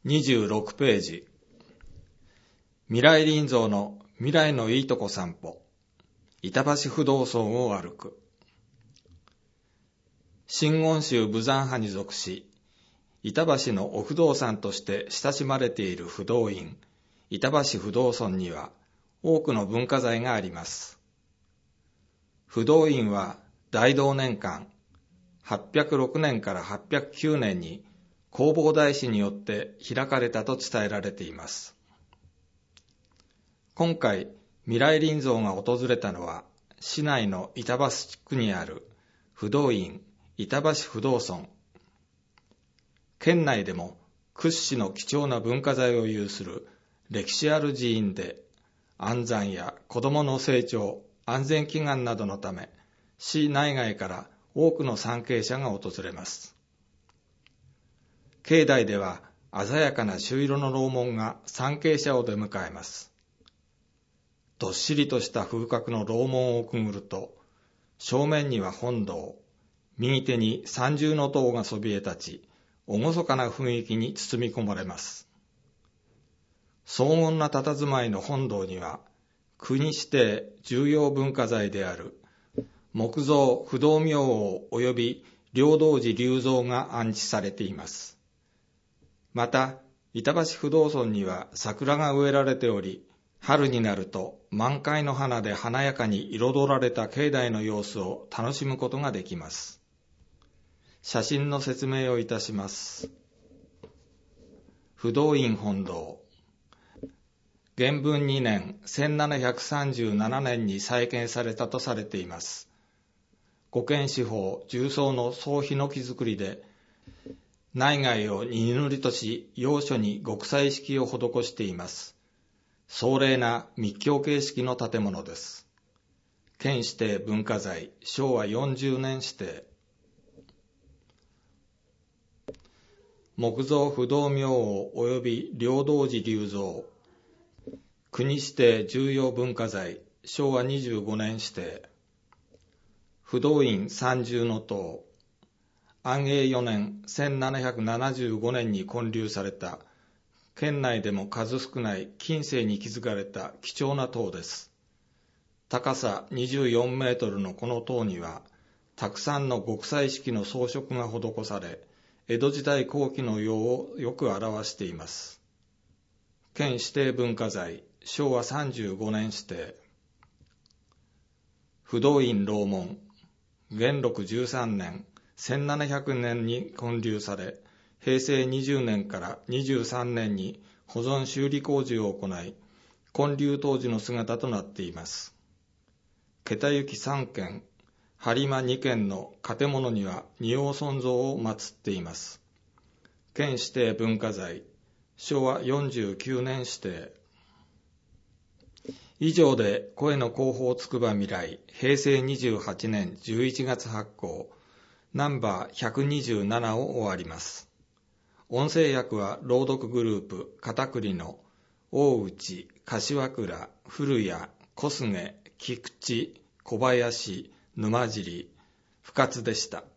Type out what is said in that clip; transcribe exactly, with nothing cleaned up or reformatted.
にじゅうろくページ、未来林蔵の未来のいいとこ散歩、板橋不動尊を歩く。真言宗武山派に属し、板橋のお不動産として親しまれている不動院、板橋不動尊には多くの文化財があります。不動院は大同年間、はっぴゃくろくねんからはっぴゃくきゅうねんに弘法大師によって開かれたと伝えられています。今回、未来林蔵が訪れたのは、市内の板橋区にある不動院板橋不動尊。県内でも屈指の貴重な文化財を有する歴史ある寺院で、安産や子どもの成長、安全祈願などのため、市内外から多くの参詣者が訪れます。境内では鮮やかな朱色の楼門が参詣者を出迎えます。どっしりとした風格の楼門をくぐると、正面には本堂、右手に三重塔がそびえ立ち、厳かな雰囲気に包み込まれます。荘厳な佇まいの本堂には、国指定重要文化財である木造不動明王及び両道寺立像が安置されています。また、板橋不動尊には桜が植えられており、春になると満開の花で華やかに彩られた境内の様子を楽しむことができます。写真の説明をいたします。不動院本堂。元文にねんせんななひゃくさんじゅうななねんに再建されたとされています。五間四方重層の総ヒノキ造りで、内外を二塗りとし、要所に極彩色を施しています。壮麗な密教形式の建物です。県指定文化財、しょうわよんじゅうねん指定。木造不動明王及び両道寺立像。国指定重要文化財、しょうわにじゅうごねん指定。不動院三重塔。安永よねんせんななひゃくななじゅうごねんに建立された、県内でも数少ない近世に築かれた貴重な塔です。高さにじゅうよんメートルのこの塔には、たくさんの極彩色の装飾が施され、江戸時代後期の様をよく表しています。県指定文化財、しょうわさんじゅうごねん指定。不動院楼門。元禄じゅうさんねんせんななひゃくねんに建立され、へいせいにじゅうねんからにじゅうさんねんに保存修理工事を行い、建立当時の姿となっています。桁行さんけん、播磨にけんの建物には仁王尊像を祀っています。県指定文化財、しょうわよんじゅうきゅうねん指定。以上で声の広報つくば未来、へいせいにじゅうはちねんじゅういちがつ発行、ナンバーひゃくにじゅうななを終わります。音声訳は朗読グループ片栗の大内、柏倉、古谷、小菅、菊池、小林、沼尻、深津でした。